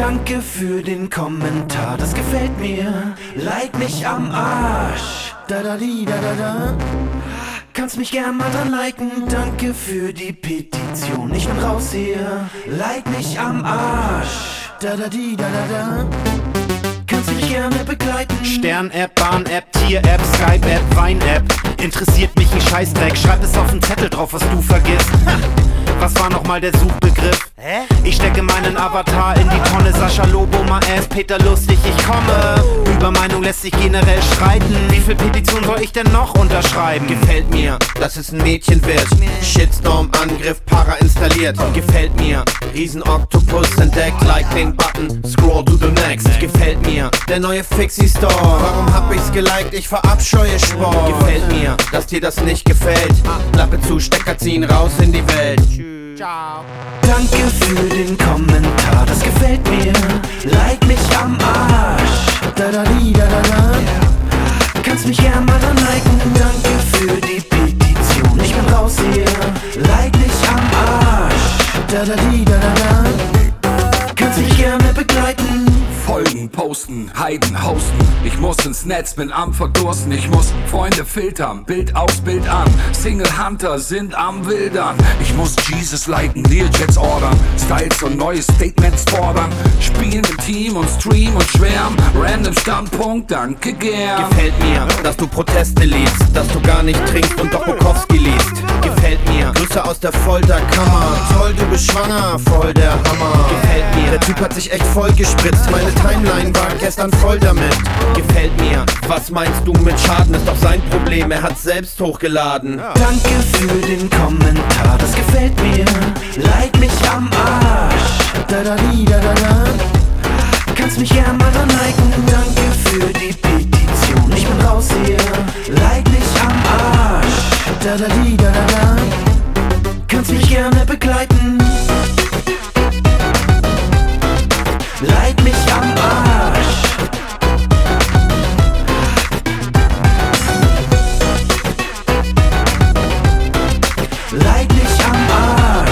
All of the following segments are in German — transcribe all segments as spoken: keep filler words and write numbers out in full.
Danke für den Kommentar, das gefällt mir. Like mich am Arsch. Da da di da da da. Kannst mich gern mal dran liken. Danke für die Petition. Ich bin raus hier. Like mich am Arsch. Da da di da da da. Kannst mich gerne begleiten. Stern-App, Bahn-App, Tier-App, Skype-App, Wein-App. Interessiert mich ein Scheißdreck. Schreib es auf den Zettel drauf, was du vergisst. Was war nochmal der Suchbegriff? Hä? Ich stecke meinen Avatar in die Tonne. Sascha Lobo, Maes, Peter Lustig, ich komme. Über Meinung lässt sich generell streiten. Wie viel Petition soll ich denn noch unterschreiben? Gefällt mir, dass es ein Mädchen wird. Shitstorm, Angriff, Para installiert. Gefällt mir, Riesen-Oktopus entdeckt. Like den Button, scroll to the next. Gefällt mir, der neue Fixie-Store. Warum hab ich's geliked? Ich verabscheue Sport. Gefällt mir, dass dir das nicht gefällt. Klappe zu, Stecker ziehen, raus in die Welt. Ciao. Danke für den Kommentar, das gefällt mir. Like mich am Arsch. Da da di da da da. Kannst mich gern mal dran liken. Danke für die Petition. Ich bin raus hier. Like mich am Arsch. Da da di da da da. Kannst mich gerne begleiten. Folgen, posten, Heiden, hosten. Ich muss ins Netz, bin am Verdursten. Ich muss Freunde filtern, Bild aus, Bild an. Single Hunter sind am Wildern. Ich muss Jesus liken, Learjets ordern. Styles und neue Statements fordern. Spielen im Team und stream und schwärmen. Random Standpunkt, danke gern. Gefällt mir, dass du Proteste liest. Dass du gar nicht trinkst und doch Bukowski liest. Gefällt mir, Grüße aus der Folterkammer. Toll, du bist schwanger, voll der Hammer. Gefällt mir, der Typ hat sich echt voll gespritzt. Meine Timeline war gestern voll damit. Gefällt mir, was meinst du mit Schaden? Ist doch sein Problem, er hat's selbst hochgeladen. Ja. Danke für den Kommentar, das gefällt mir. Like mich am Arsch. Da da di da da da. Kannst mich gern mal dran liken. Danke für die Petition. Ich bin raus hier. Like mich am Arsch. Da da di da da da. Kannst mich gerne begleiten. Like mich am Arsch. Like mich am Arsch.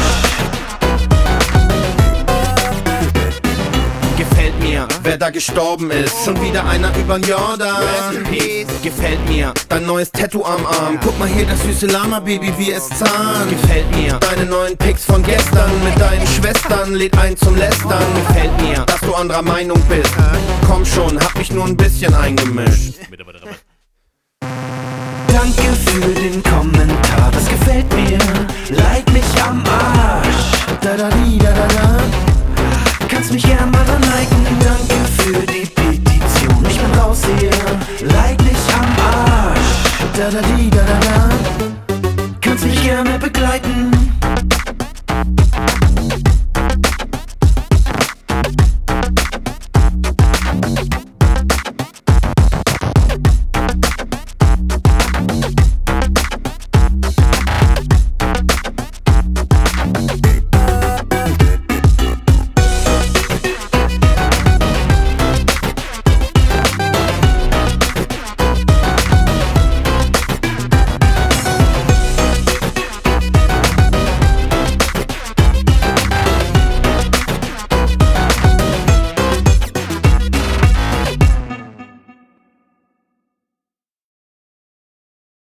Gefällt mir, wer da gestorben ist. Schon wieder einer übern Jordan. Gefällt mir, dein neues Tattoo am Arm. Guck mal hier, das süße Lama-Baby, wie es zahnt. Gefällt mir, deine neuen Pics von gestern. Mit deinen Schwestern, lädt ein zum Lästern. Gefällt mir, dass du anderer Meinung bist. Komm schon, hab mich nur ein bisschen eingemischt. Danke für den Kommentar, das gefällt mir. Like mich am Arsch. Da da di da da da. Kannst mich gern mal dran liken. Danke für die